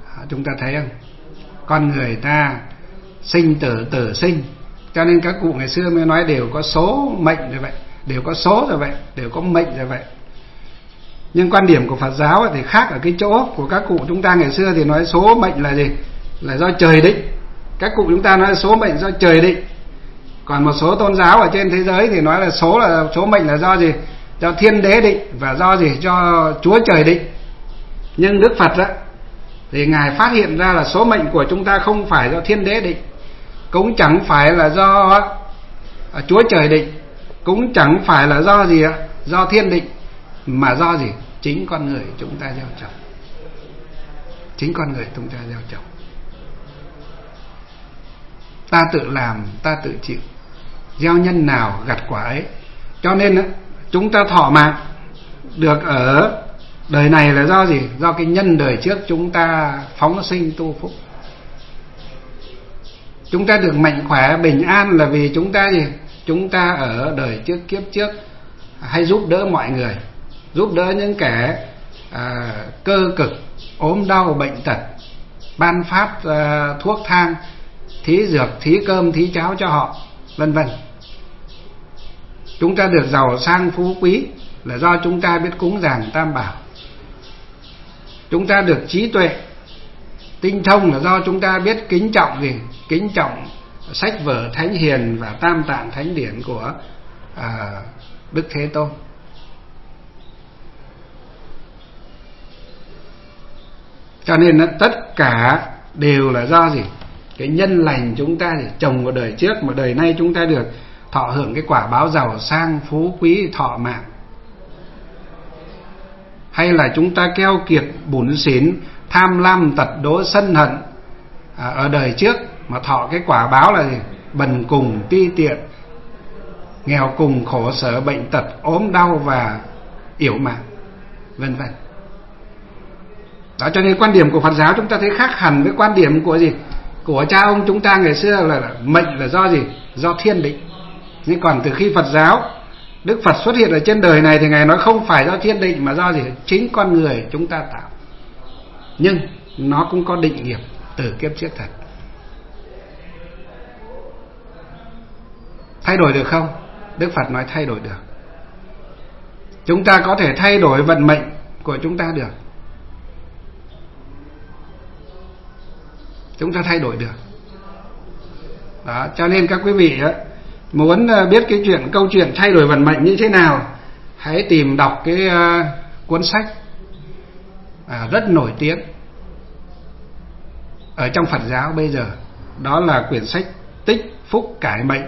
Chúng ta thấy không? Con người ta sinh tử tử sinh, cho nên các cụ ngày xưa mới nói đều có số mệnh rồi vậy, đều có số rồi vậy, đều có mệnh rồi vậy. Nhưng quan điểm của Phật giáo thì khác ở cái chỗ của các cụ chúng ta ngày xưa thì nói số mệnh là gì? Là do trời định. Các cụ chúng ta nói số mệnh do trời định. Còn một số tôn giáo ở trên thế giới thì nói là số mệnh là do gì? Do thiên đế định và do gì? Do Chúa trời định. Nhưng Đức Phật thì Ngài phát hiện ra là số mệnh của chúng ta không phải do thiên đế định, cũng chẳng phải là do Chúa trời định, cũng chẳng phải là do gì ạ? Do thiên định, mà do gì? Chính con người chúng ta gieo trồng. Chính con người chúng ta gieo trồng. Ta tự làm, ta tự chịu, gieo nhân nào gặt quả ấy. Cho nên chúng ta thọ mạng được ở đời này là do gì? Do cái nhân đời trước chúng ta phóng sinh tu phúc. Chúng ta được mạnh khỏe bình an là vì chúng ta gì? Chúng ta ở đời trước kiếp trước hay giúp đỡ mọi người, giúp đỡ những kẻ cơ cực, ốm đau bệnh tật, ban phát thuốc thang, thí dược, thí cơm, thí cháo cho họ, vân vân. Chúng ta được giàu sang phú quý là do chúng ta biết cúng dường Tam Bảo. Chúng ta được trí tuệ tinh thông là do chúng ta biết kính trọng gì? Kính trọng sách vở thánh hiền và tam tạng thánh điển của Đức Thế Tôn. Cho nên tất cả đều là do gì? Cái nhân lành chúng ta thì trồng vào đời trước, mà đời nay chúng ta được thọ hưởng cái quả báo giàu sang phú quý thọ mạng. Hay là chúng ta keo kiệt bủn xỉn, tham lam tật đố sân hận ở đời trước, mà thọ cái quả báo là gì? Bần cùng ti tiện, nghèo cùng khổ sở bệnh tật, ốm đau và yểu mạng, vân vân. Đó, cho nên quan điểm của Phật giáo chúng ta thấy khác hẳn với quan điểm của gì? Của cha ông chúng ta ngày xưa là mệnh là do gì? Do thiên định. Nhưng còn từ khi Phật giáo, Đức Phật xuất hiện ở trên đời này thì Ngài nói không phải do thiên định mà do gì? Chính con người chúng ta tạo. Nhưng nó cũng có định nghiệp từ kiếp trước thật. Thay đổi được không? Đức Phật nói thay đổi được. Chúng ta có thể thay đổi vận mệnh của chúng ta được. Chúng ta thay đổi được. Đó, cho nên các quý vị muốn biết cái câu chuyện thay đổi vận mệnh như thế nào, hãy tìm đọc cái cuốn sách rất nổi tiếng ở trong Phật giáo bây giờ. Đó là quyển sách Tích Phúc Cải Mệnh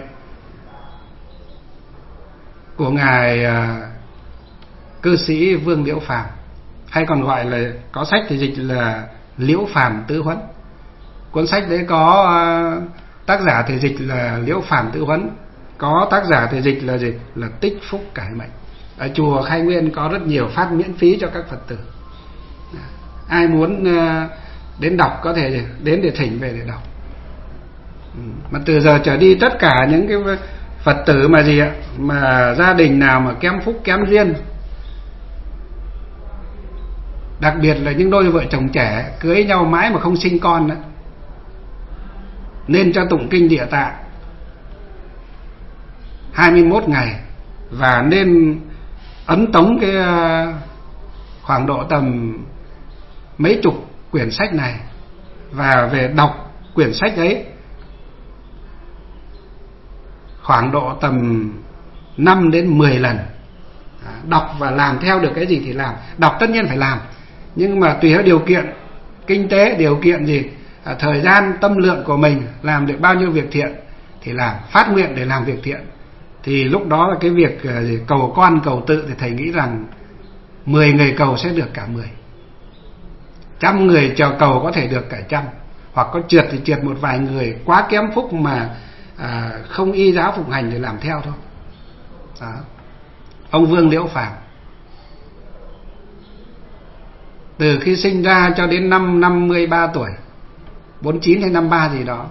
của Ngài cư sĩ Vương Liễu Phàm, hay còn gọi là, có sách thì dịch là Liễu Phàm Tứ Huấn. Cuốn sách đấy có tác giả thì dịch là Liễu Phàm Tứ Huấn, có tác giả thì dịch là gì? Là Tích Phúc Cải Mệnh. Ở chùa Khai Nguyên có rất nhiều phát miễn phí cho các Phật tử. Ai muốn đến đọc có thể đến để thỉnh về để đọc. Mà từ giờ trở đi tất cả những cái Phật tử mà gì ạ, mà gia đình nào mà kém phúc kém duyên, đặc biệt là những đôi vợ chồng trẻ cưới nhau mãi mà không sinh con nữa, nên cho tụng kinh Địa Tạng 21 ngày và nên ấn tống cái khoảng độ tầm mấy chục quyển sách này và về đọc quyển sách ấy khoảng độ tầm 5 đến 10 lần. Đọc và làm theo được cái gì thì làm. Đọc tất nhiên phải làm, nhưng mà tùy theo điều kiện kinh tế, điều kiện gì, thời gian, tâm lượng của mình, làm được bao nhiêu việc thiện thì làm, phát nguyện để làm việc thiện. Thì lúc đó là cái việc cầu con cầu tự thì thầy nghĩ rằng 10 người cầu sẽ được cả 10, 100 người chờ cầu có thể được cả 100, hoặc có trượt thì trượt một vài người quá kém phúc mà không y giáo phụng hành để làm theo thôi. Đó. Ông Vương Liễu Phàm từ khi sinh ra cho đến năm 53 tuổi, 49 hay 53 gì đó,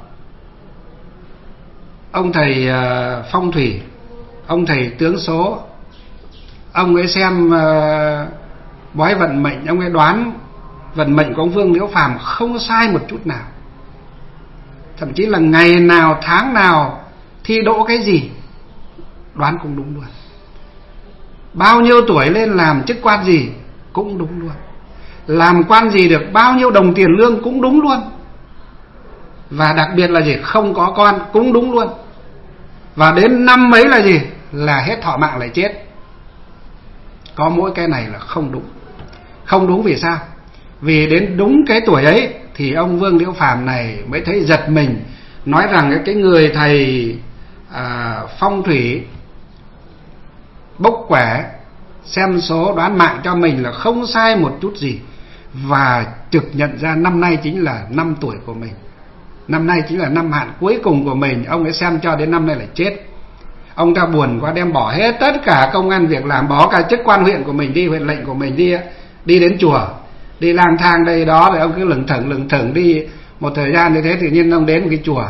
ông thầy phong thủy, ông thầy tướng số, ông ấy xem bói vận mệnh, ông ấy đoán vận mệnh của ông Vương Liễu Phàm không sai một chút nào. Thậm chí là ngày nào tháng nào thi đỗ cái gì đoán cũng đúng luôn. Bao nhiêu tuổi lên làm chức quan gì cũng đúng luôn. Làm quan gì được bao nhiêu đồng tiền lương cũng đúng luôn. Và đặc biệt là gì? Không có con cũng đúng luôn. Và đến năm mấy là gì? Là hết thọ mạng lại chết. Có mỗi cái này là không đúng. Không đúng vì sao? Vì đến đúng cái tuổi ấy thì ông Vương Liễu Phàm này mới thấy giật mình, nói rằng cái người thầy phong thủy bốc quẻ xem số đoán mạng cho mình là không sai một chút gì. Và trực nhận ra năm nay chính là năm tuổi của mình, năm nay chính là năm hạn cuối cùng của mình. Ông ấy xem cho đến năm nay là chết. Ông ta buồn quá đem bỏ hết tất cả công ăn việc làm, bỏ cả chức quan huyện của mình đi, huyện lệnh của mình đi đến chùa, đi lang thang đây đó. Rồi ông cứ lững thững đi một thời gian như thế. Tự nhiên ông đến một cái chùa,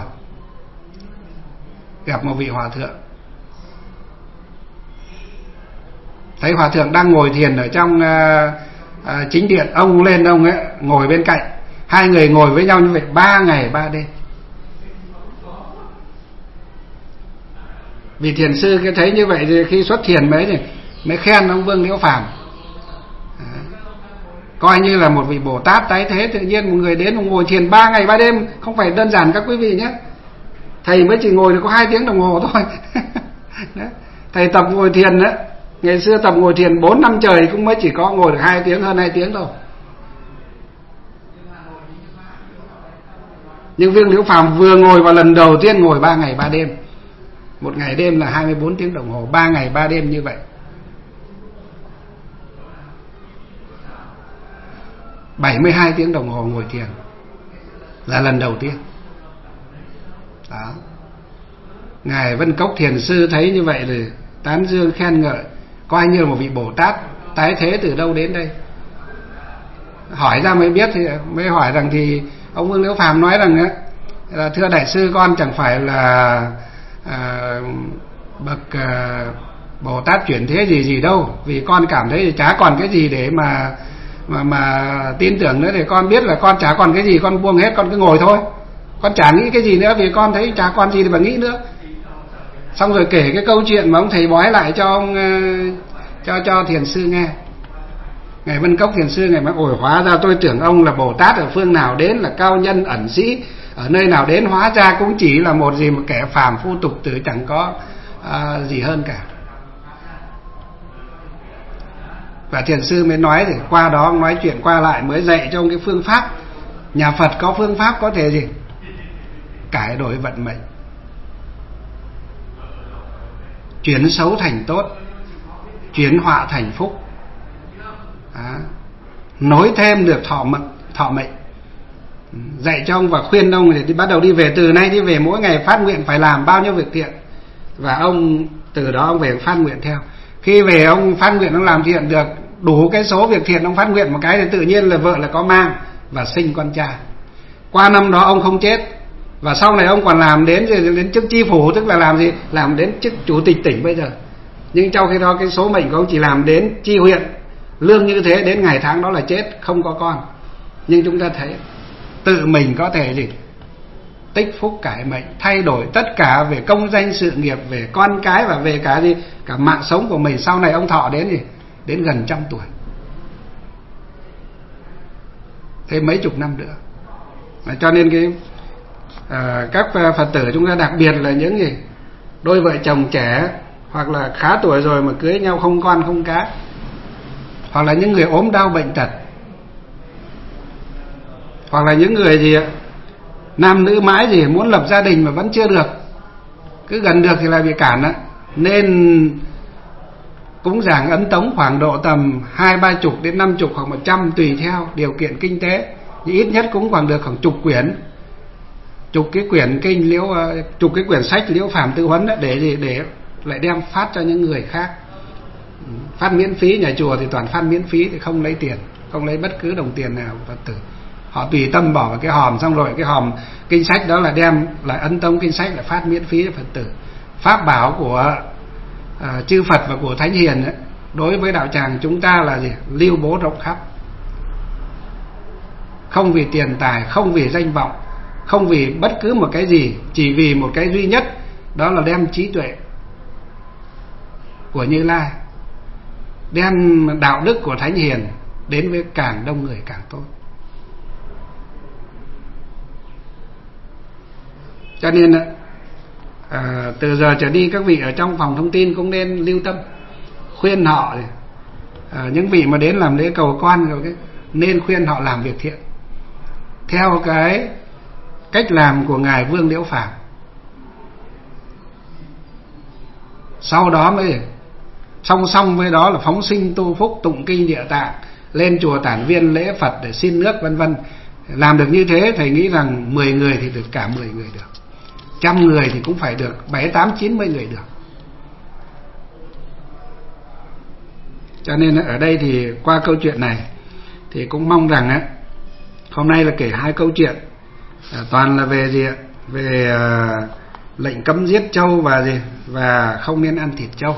gặp một vị hòa thượng. Thấy hòa thượng đang ngồi thiền ở trong chính điện. Ông lên, ông ấy ngồi bên cạnh. Hai người ngồi với nhau như vậy 3 ngày 3 đêm. Vị thiền sư cái thấy như vậy thì khi xuất thiền mới khen ông Vương Liễu Phàm, coi như là một vị Bồ Tát tái thế. Tự nhiên một người đến ngồi thiền 3 ngày 3 đêm, không phải đơn giản các quý vị nhé. Thầy mới chỉ ngồi được có 2 tiếng đồng hồ thôi. Thầy tập ngồi thiền đấy, ngày xưa tập ngồi thiền 4 năm trời cũng mới chỉ có ngồi được 2 tiếng, hơn 2 tiếng thôi. Nhưng Vương Liễu Phàm vừa ngồi vào lần đầu tiên ngồi 3 ngày 3 đêm. Một ngày đêm là 24 tiếng đồng hồ, 3 ngày 3 đêm như vậy. 72 tiếng đồng hồ ngồi thiền là lần đầu tiên. Đó. Ngài Vân Cốc thiền sư thấy như vậy thì tán dương khen ngợi, coi như là một vị Bồ Tát tái thế từ đâu đến đây. Hỏi ra mới biết, thì mới hỏi rằng thì ông Vương Liễu Phàm nói rằng là thưa đại sư, con chẳng phải là bậc Bồ Tát chuyển thế gì đâu, vì con cảm thấy thì chả còn cái gì để mà tin tưởng nữa. Thì con biết là con chả còn cái gì, con buông hết, con cứ ngồi thôi, con chả nghĩ cái gì nữa, vì con thấy chả còn gì để mà nghĩ nữa. Xong rồi kể cái câu chuyện mà ông thầy bói lại cho ông cho thiền sư nghe. Ngài Vân Cốc thiền sư ngài mới ôi, hóa ra tôi tưởng ông là Bồ Tát ở phương nào đến, là cao nhân ẩn sĩ ở nơi nào đến, hóa ra cũng chỉ là một kẻ phàm phu tục tử, chẳng có gì hơn cả. Và thiền sư mới nói, thì qua đó ông nói chuyện qua lại mới dạy cho ông cái phương pháp. Nhà Phật có phương pháp có thể gì cải đổi vận mệnh, chuyển xấu thành tốt, chuyển họa thành phúc, nối thêm được thọ mệnh. Dạy cho ông và khuyên ông thì bắt đầu đi về, từ nay đi về mỗi ngày phát nguyện phải làm bao nhiêu việc thiện. Và ông từ đó ông về phát nguyện theo. Khi về ông phát nguyện, ông làm thiện được đủ cái số việc thiện, ông phát nguyện một cái thì tự nhiên là vợ là có mang và sinh con trai. Qua năm đó ông không chết, và sau này ông còn làm đến chức chi phủ, tức là làm gì? Làm đến chức chủ tịch tỉnh bây giờ. Nhưng trong khi đó cái số mệnh của ông chỉ làm đến chi huyện, lương như thế, đến ngày tháng đó là chết, không có con. Nhưng chúng ta thấy tự mình có thể gì tích phúc cải mệnh, thay đổi tất cả về công danh sự nghiệp, về con cái, và về cả gì, cả mạng sống của mình. Sau này ông thọ đến gì, đến gần 100 tuổi, thêm mấy chục năm nữa. Cho nên các Phật tử chúng ta, đặc biệt là những gì đôi vợ chồng trẻ hoặc là khá tuổi rồi mà cưới nhau không con không cái, hoặc là những người ốm đau bệnh tật, hoặc là những người gì nam nữ mãi gì muốn lập gia đình mà vẫn chưa được, cứ gần được thì lại bị cản á, nên cúng dường ấn tống khoảng độ tầm 20-30 đến 50 hoặc 100 tùy theo điều kiện kinh tế. Nhưng ít nhất cũng khoảng được khoảng chục cái quyển kinh chục cái quyển sách Liễu Phàm Tư Huấn đó, để lại đem phát cho những người khác. Phát miễn phí, nhà chùa thì toàn phát miễn phí, thì không lấy tiền, không lấy bất cứ đồng tiền nào của Phật tử. Họ tùy tâm bỏ vào cái hòm, xong rồi cái hòm kinh sách đó là đem lại ấn tống kinh sách, là phát miễn phí cho Phật tử. Pháp bảo của chư Phật và của Thánh Hiền ấy, đối với đạo tràng chúng ta là gì? Lưu bố rộng khắp. không vì tiền tài, không vì danh vọng, không vì bất cứ một cái gì, chỉ vì một cái duy nhất, đó là đem trí tuệ của Như Lai, đem đạo đức của Thánh Hiền đến với càng đông người càng tốt. Cho nên từ giờ trở đi các vị ở trong phòng thông tin cũng nên lưu tâm khuyên họ, những vị mà đến làm lễ cầu con rồi nên khuyên họ làm việc thiện theo cái cách làm của ngài Vương Liễu Phàm. Sau đó mới song song với đó là phóng sinh tu phúc, tụng kinh Địa Tạng, lên chùa Tản Viên lễ Phật để xin nước vân vân. Làm được như thế thầy nghĩ rằng 10 người thì được cả 10 người được, 100 người thì cũng phải được 7, 8, 90 người được. Cho nên ở đây thì qua câu chuyện này thì cũng mong rằng hôm nay là kể 2 câu chuyện, toàn là về gì ạ? Về lệnh cấm giết trâu và không nên ăn thịt trâu.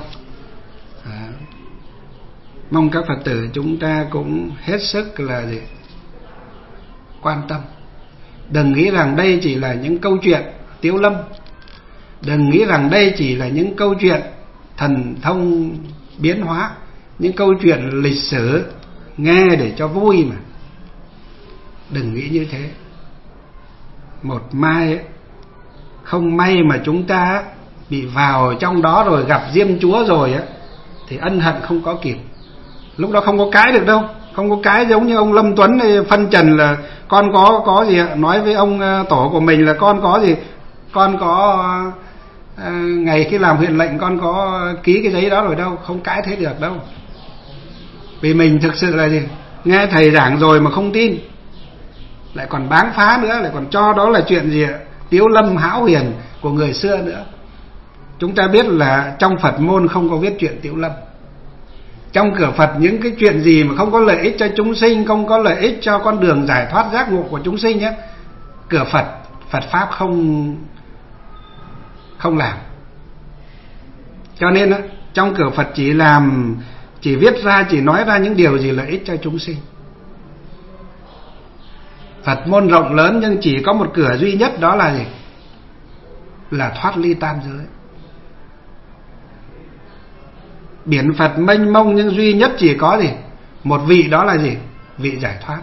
Mong các Phật tử chúng ta cũng hết sức là quan tâm. Đừng nghĩ rằng đây chỉ là những câu chuyện Tiếu Lâm, đừng nghĩ rằng đây chỉ là những câu chuyện thần thông biến hóa, những câu chuyện lịch sử nghe để cho vui mà. Đừng nghĩ như thế. Một mai không may mà chúng ta bị vào trong đó rồi gặp Diêm Chúa rồi thì ân hận không có kịp. Lúc đó không có cái được đâu, không có cái giống như ông Lâm Tuấn phân trần là con có gì ạ? Nói với ông tổ của mình là con có gì, con có ngày khi làm huyện lệnh con có ký cái giấy đó rồi đâu, không cãi thế được đâu. Vì mình thực sự là gì, nghe thầy giảng rồi mà không tin, lại còn báng phá nữa, lại còn cho đó là chuyện gì ạ? Tiếu Lâm hão huyền của người xưa nữa. Chúng ta biết là trong Phật môn không có viết chuyện Tiếu Lâm. Trong cửa Phật những cái chuyện gì mà không có lợi ích cho chúng sinh, không có lợi ích cho con đường giải thoát giác ngộ của chúng sinh cửa Phật pháp không làm. Cho nên trong cửa Phật chỉ viết ra, chỉ nói ra những điều gì lợi ích cho chúng sinh. Phật môn rộng lớn nhưng chỉ có một cửa duy nhất, đó là gì? Là thoát ly tam giới. Biển Phật mênh mông nhưng duy nhất chỉ có gì? Một vị, đó là gì? Vị giải thoát.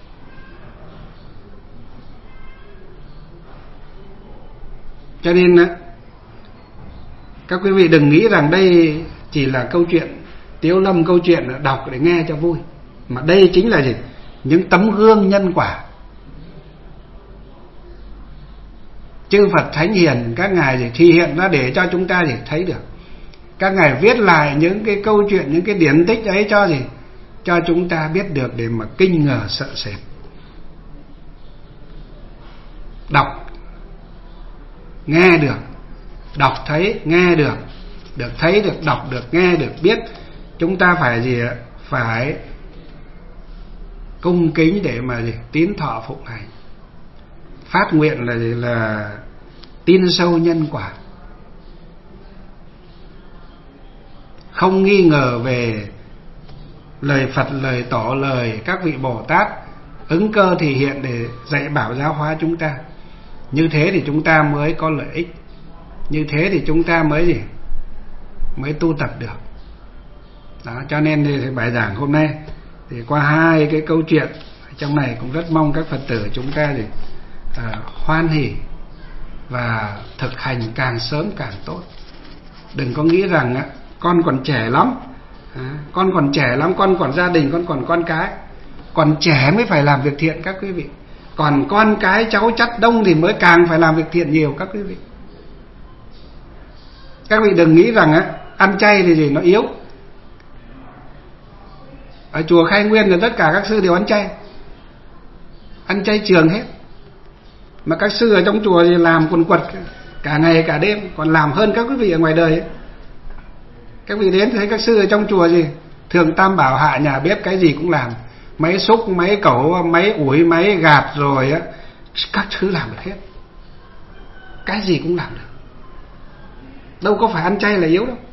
Cho nên các quý vị đừng nghĩ rằng đây chỉ là câu chuyện Tiếu Lâm, câu chuyện đọc để nghe cho vui, mà đây chính là gì? Những tấm gương nhân quả. Chư Phật Thánh Hiền các ngài thì hiện ra để cho chúng ta thấy được. Các ngài viết lại những cái câu chuyện, những cái điển tích ấy cho chúng ta biết được để mà kinh ngờ sợ sệt. Đọc nghe được, đọc thấy nghe được, được thấy được, đọc được, nghe được, biết. Chúng ta phải gì ạ? Phải cung kính để mà tín thọ phụng hành, phát nguyện là tin sâu nhân quả, không nghi ngờ về lời Phật, lời Tổ, lời các vị Bồ Tát ứng cơ thì hiện để dạy bảo giáo hóa chúng ta. Như thế thì chúng ta mới có lợi ích, như thế thì chúng ta mới tu tập được. Đó, cho nên thì bài giảng hôm nay thì qua 2 cái câu chuyện trong này cũng rất mong các Phật tử chúng ta hoan hỉ và thực hành càng sớm càng tốt. Đừng có nghĩ rằng con còn trẻ lắm, con còn trẻ lắm, con còn gia đình, con còn con cái. Còn trẻ mới phải làm việc thiện các quý vị. Còn con cái cháu chắt đông thì mới càng phải làm việc thiện nhiều các quý vị. Các vị đừng nghĩ rằng ăn chay thì nó yếu. Ở chùa Khai Nguyên là tất cả các sư đều ăn chay trường hết. Mà các sư ở trong chùa thì làm quần quật cả ngày cả đêm, còn làm hơn các quý vị ở ngoài đời ấy. Các vị đến thấy các sư ở trong chùa thường tam bảo hạ nhà bếp cái gì cũng làm, máy xúc, máy cẩu, máy ủi, máy gạt rồi các thứ làm được hết, cái gì cũng làm được. Đâu có phải ăn chay là yếu đâu.